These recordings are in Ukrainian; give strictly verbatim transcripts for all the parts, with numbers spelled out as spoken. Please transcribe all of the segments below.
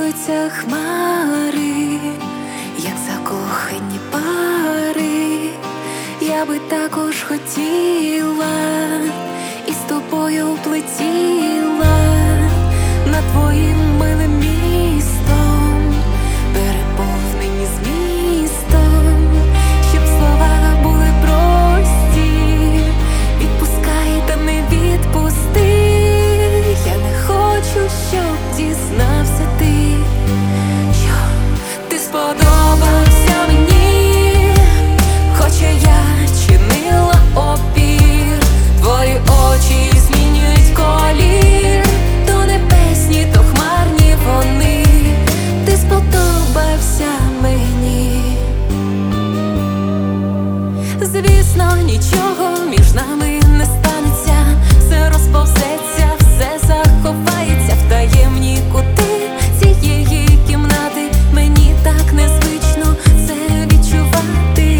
цілуються хмари, як закохані пари. Я би також хотіла і з тобою плетіла над твоїм милим містом, переповнені змістом, щоб слова були прості. Відпускай та не відпусти. Я не хочу, щоб дізнався ти, що ти сподобався мені, хоча я чинила опір. Твої очі змінюють колір, то небесні, то хмарні вони. Ти сподобався мені. Звісно, нічого між нами не станеться, все розповзеться, все заховається в таємні кути цієї кімнати. Мені так незвично це відчувати.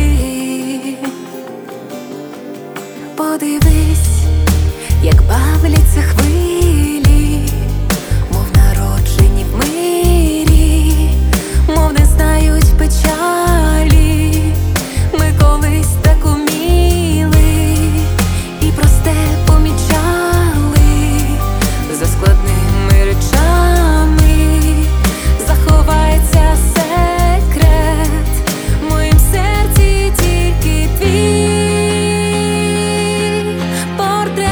Подивись, як бавляться хвилі, мов народжені в мирі, мов не знають печалі. Ми колись так уміли і просте помічали. За складними речами заховається секрет. В моїм серці тільки твій портрет.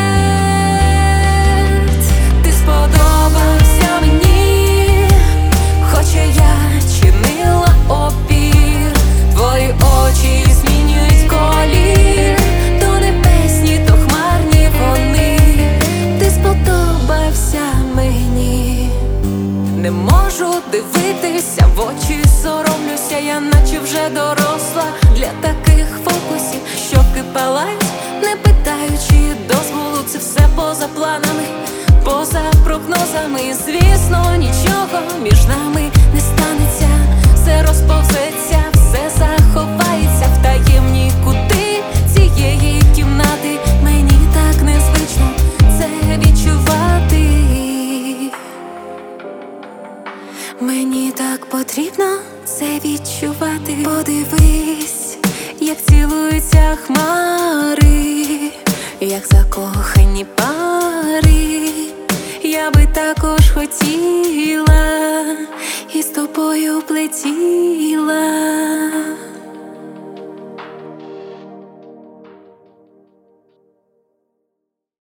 Ти сподобався мені, хоча я чинила опір. Твої очі змінюють колір, то небесні, то хмарні вони. Ти сподобався мені. Не можу дивитися в очі, соромлюся, я наче вже доросла для таких фокусів, що палають, не питаючи дозволу. Це все поза планами, поза прогнозами. Звісно, нічого між нами не станеться, все розповзеться, все заховається в таємні кути цієї кімнати. Мені так незвично це відчувати. Мені так потрібно це відчувати. Подивись, як цілуються хмари, як закохані пари. Я би також хотіла і з тобою плетіла.